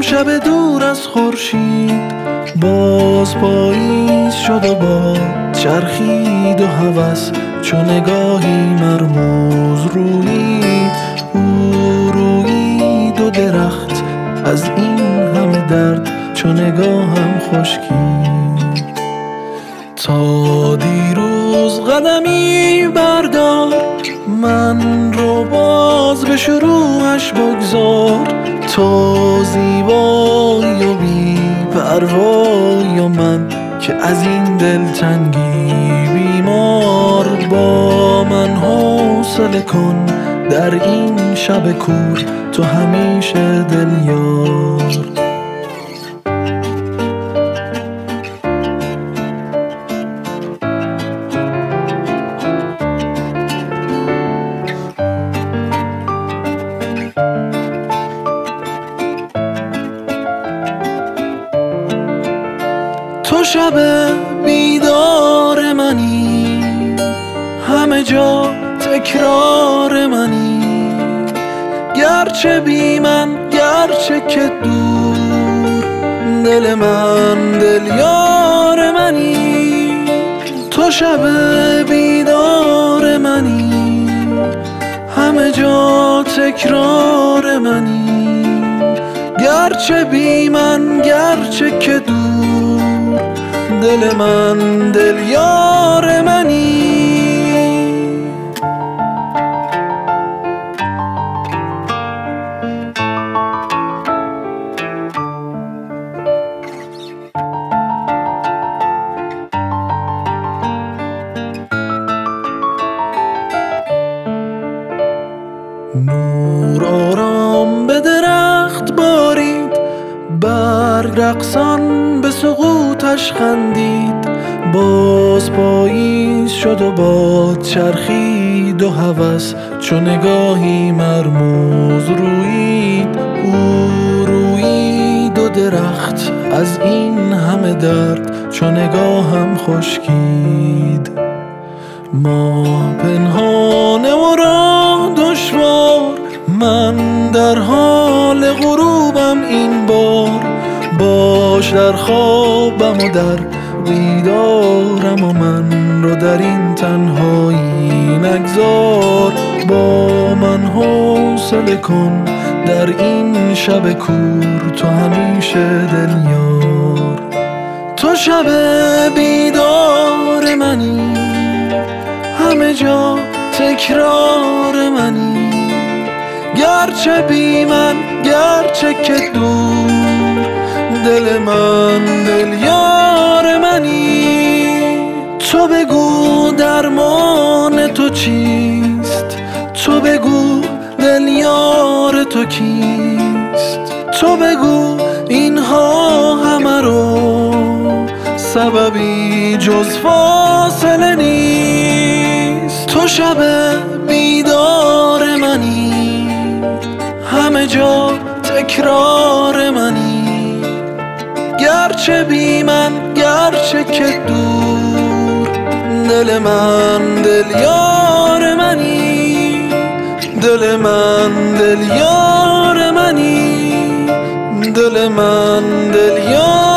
شب دور از خورشید باز پاییز شد و با چرخید و هوس چو نگاهی مرموز رویید او رویید و درخت از این همه درد چو نگاهم خشکید. تا دیروز قدمی بردار من رو باز به شروعش بگذار، تو زیبایی و بی پروایی و من که از این دلتنگی بیمار. با من حوصله کن در این شب کور تو همیشه دلیار. تو شب بیدار منی، همه جا تکرار منی، گرچه بی من گرچه که دور دل من دل یار منی. تو شب بیدار منی، همه جا تکرار منی، گرچه بی من گرچه که دور دل من دل یار منی. نور آرام به درخت بارید، برگ رقصان به سقوطش خندید، باز پاییز شد و باد چرخید و هوس چو نگاهی مرموز رویید او رویید و درخت از این همه درد چو نگاهم خشکید. ما پنهانه و راه دشوار، من در حال غروبم این بار، باش در خوابم و در بیدارم و من رو در این تنهایی نگذار. با من حوصله کن در این شب کور تو همیشه دلیار. تو شب بیدار منی، همه جا تکرار منی، گرچه بی من گرچه که دور دل من دل یار منی. تو بگو درمان تو چیست، تو بگو دل یار تو کیست، تو بگو اینها همه رو سببی جز فاصله نیست. تو شب بیدار منی، همه جا تکرار منی، گرچه بی من گرچه که دور دل من دل یار منی، دل من دل یار منی، دل من دل یار